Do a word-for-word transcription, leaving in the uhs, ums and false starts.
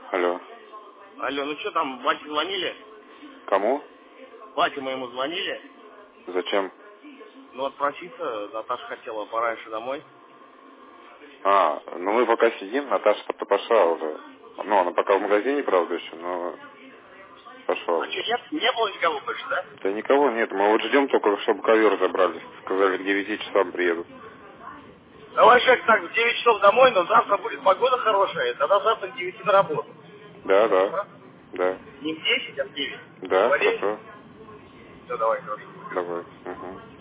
Алло. Алло, ну что там, бате звонили? Кому? Бате моему звонили? Зачем? Ну, отпроситься, Наташа хотела пораньше домой. А, ну мы пока сидим, Наташа-то пошла уже. Ну, она пока в магазине, правда, еще, но пошла А уже. что, нет, не было никого больше, да? Да никого нет, мы вот ждем только, чтобы ковер забрали. Сказали, к девяти часам приедут. Давай, Жек, так, в девять часов домой, но завтра будет погода хорошая, тогда завтра к девяти на работу. Да, да, Хорошо? да, Не в десять, а в девять. да, Договорились? хорошо. Все, давай, хорошо. Давай. Угу.